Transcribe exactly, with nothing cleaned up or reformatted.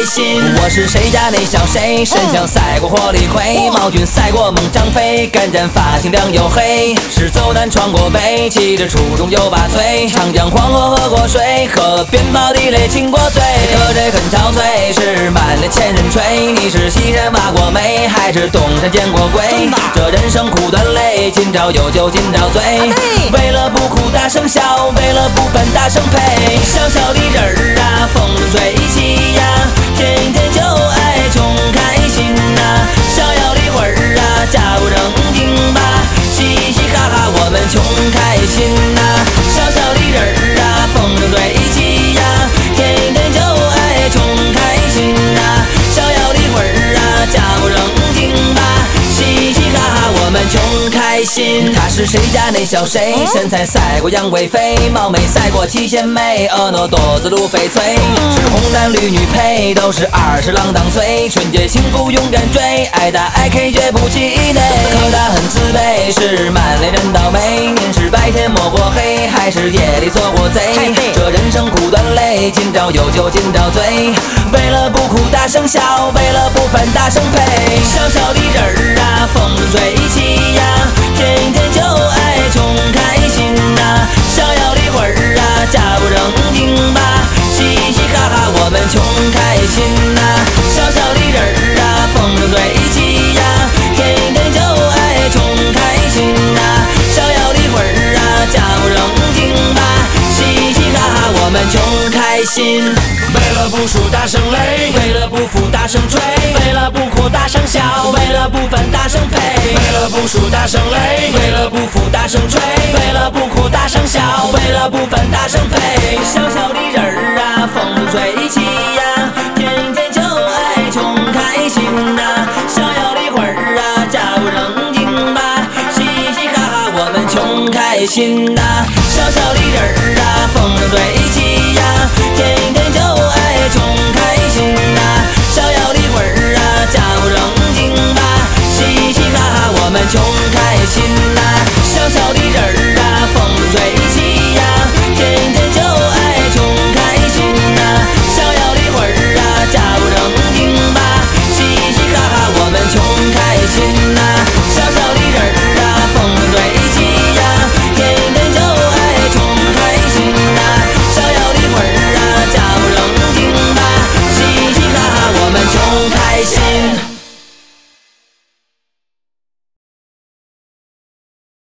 心。我是谁家那小谁，身强赛过火力魁，毛俊赛过猛张飞，干战发型亮又黑，是走南闯过北，骑着初中就把醉，长江黄河喝过水，河边跑地雷亲过嘴，喝醉很憔悴，是满脸千人吹。你是西山挖过煤，还是东山见过鬼？这人生苦短累，今朝有酒今朝醉，为了不哭大声笑，为了不烦大声呸。小小的人儿啊，风中吹起呀，天天就爱穷开心呐。逍遥的魂儿啊，假不正经吧，嘻嘻哈哈我们穷开心呐。小小的人儿啊，风中吹起呀，天天就爱穷开心呐。逍遥的魂儿啊，假不正经吧，嘻嘻哈哈我们穷开心。他是谁家那小谁，身材赛过杨贵妃，貌美赛过七仙妹，婀娜多姿如翡翠，是红男绿女配，都是二十郎当岁，春节幸福勇敢追，爱打爱 K 绝不气馁。可他很自卑，是满脸人倒霉，您是白天摸过黑，还是夜里做过贼？这人生苦短累，今朝有酒今朝醉，为了不哭大声笑，为了不烦大声呸。小小的人儿啊，风中吹起呀，天天就爱穷开心呐。逍遥的魂儿啊，假不正经吧，嘻嘻哈哈我们穷开心呐。小小的人儿啊，风中吹起呀，天天就爱穷开心呐。逍遥的魂儿啊，假不正经吧，嘻嘻哈哈我们穷开心。 为了不输大声擂， 为了不服大声吹，为了不哭大声笑，为了不烦大声呸。 为了不输大声擂， 为了不服大声吹，为了不哭大声笑，为了不烦大声呸。小小的人儿啊，风中吹起呀，天天就爱穷开心呐。逍遥的魂儿啊，假不正经吧，嘻嘻哈哈我们穷开心呐。小小的人儿啊，风中吹